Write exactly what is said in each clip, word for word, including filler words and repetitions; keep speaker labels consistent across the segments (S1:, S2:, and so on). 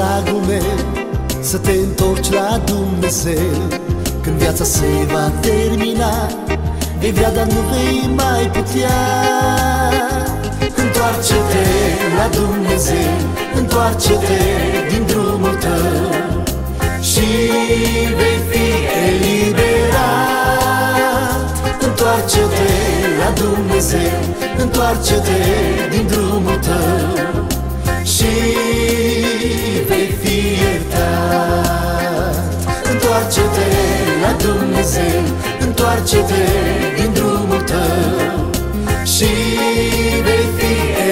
S1: dragul meu, să te întorci la Dumnezeu. Când viața se va termina, vei vrea, dar nu vei mai putea. Întoarce-te la Dumnezeu, întoarce-te din drumul tău și vei fi eliberat. Întoarce-te la Dumnezeu, întoarce-te din drumul tău și vei fi iertat. Întoarce-te la Dumnezeu, întoarce-te din drumul tău și vei fi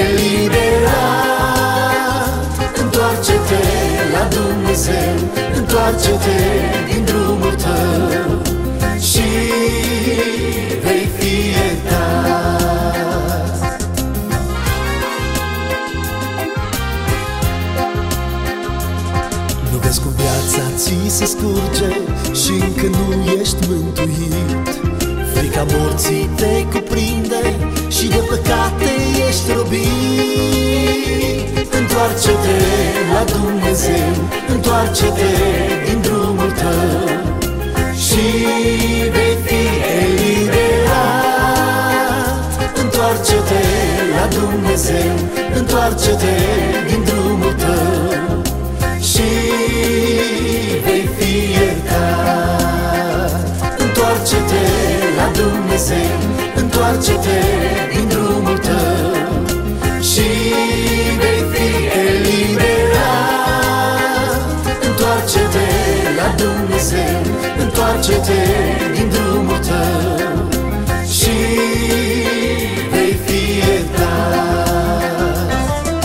S1: eliberat. Întoarce-te la Dumnezeu, întoarce-te din drumul tău și vei fi iertat. Nu vezi cum viața ți se scurge și încă nu ești mântuit. Frica morții te cuprinde și de păcate ești robit. Întoarce-te la Dumnezeu, întoarce-te din drumul tău și vei fi eliberat. Întoarce-te la Dumnezeu, întoarce-te din drumul tău și vei fi iertat. Întoarce-te la Dumnezeu, întoarce-te din drumul tău și vei fi eliberat. Întoarce-te la Dumnezeu, întoarce-te din drumul tău și vei fi iertat.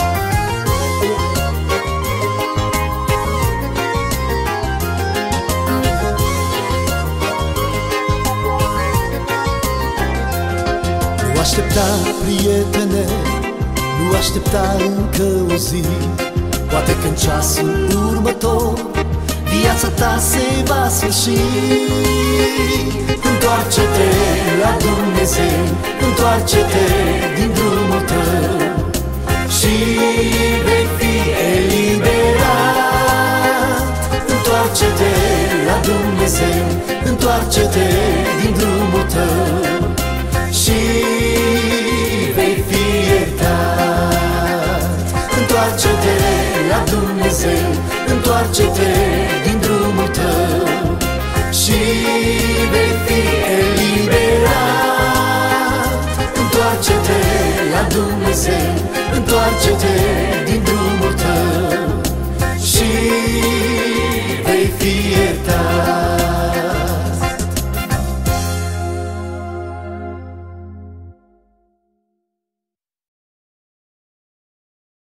S1: Nu aștepta, prietene, nu aștepta încă o zi. Poate că în ceasul următor viața ta se va sfârși. Întoarce-te la Dumnezeu, întoarce-te din drumul tău și vei fi eliberat. Întoarce-te la Dumnezeu, întoarce-te din drumul tău și vei fi iertat. Întoarce-te la Dumnezeu, întoarce-te